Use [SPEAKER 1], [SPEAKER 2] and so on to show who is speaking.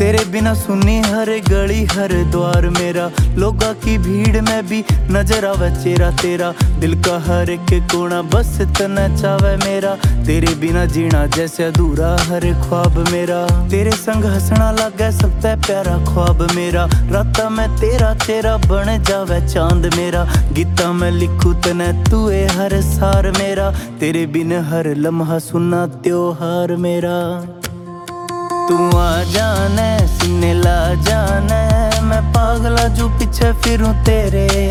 [SPEAKER 1] तेरे बिना सुनी हर गली हर द्वार मेरा, लोगों की भीड़ में भी नजर आवे चेहरा तेरा। दिल का हर एक कोना बस तना चावे मेरा, तेरे बिना जीना जैसे अधूरा हर ख्वाब मेरा। तेरे संग हंसना लगे सबसे प्यारा ख्वाब मेरा, राता में तेरा चेहरा बन जावे चांद मेरा। गीता में लिखू तने तू है हर सार मेरा, तेरे बिन हर लम्हा सुना त्योहार मेरा। तू आ जाने सीने ला जाने, मैं पागला जो पीछे फिरूं तेरे।